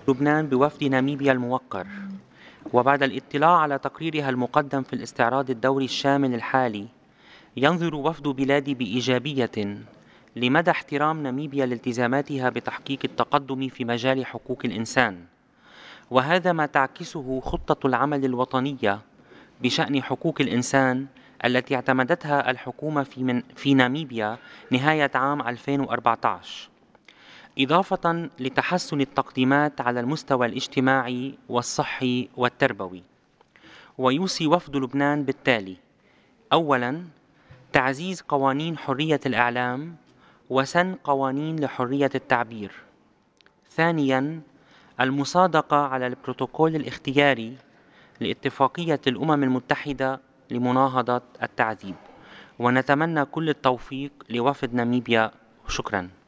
لبنان بوفد ناميبيا الموقر. وبعد الاطلاع على تقريرها المقدم في الاستعراض الدوري الشامل الحالي، ينظر وفد بلادي بإيجابية لمدى احترام ناميبيا لالتزاماتها بتحقيق التقدم في مجال حقوق الإنسان، وهذا ما تعكسه خطة العمل الوطنية بشأن حقوق الإنسان التي اعتمدتها الحكومة في ناميبيا نهاية عام 2014، إضافة لتحسن التقديمات على المستوى الاجتماعي والصحي والتربوي. ويوصي وفد لبنان بالتالي: أولاً، تعزيز قوانين حرية الإعلام وسن قوانين لحرية التعبير. ثانياً، المصادقة على البروتوكول الاختياري لاتفاقية الأمم المتحدة لمناهضة التعذيب. ونتمنى كل التوفيق لوفد ناميبيا. شكراً.